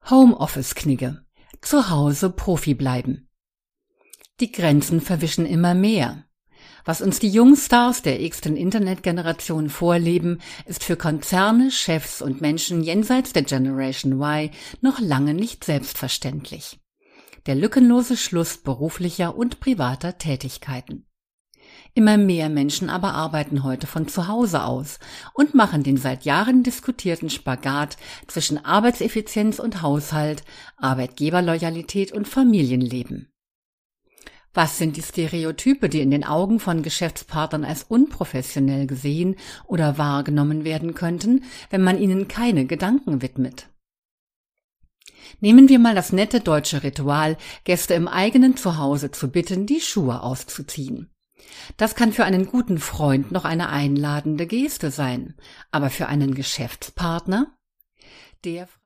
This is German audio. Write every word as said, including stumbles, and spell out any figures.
Homeoffice-Knigge. Zu Hause Profi bleiben. Die Grenzen verwischen immer mehr. Was uns die Jungstars der x-ten Internetgeneration vorleben, ist für Konzerne, Chefs und Menschen jenseits der Generation Y noch lange nicht selbstverständlich. Der lückenlose Schluss beruflicher und privater Tätigkeiten. Immer mehr Menschen aber arbeiten heute von zu Hause aus und machen den seit Jahren diskutierten Spagat zwischen Arbeitseffizienz und Haushalt, Arbeitgeberloyalität und Familienleben. Was sind die Stereotype, die in den Augen von Geschäftspartnern als unprofessionell gesehen oder wahrgenommen werden könnten, wenn man ihnen keine Gedanken widmet? Nehmen wir mal das nette deutsche Ritual, Gäste im eigenen Zuhause zu bitten, die Schuhe auszuziehen. Das kann für einen guten Freund noch eine einladende Geste sein, aber für einen Geschäftspartner? Der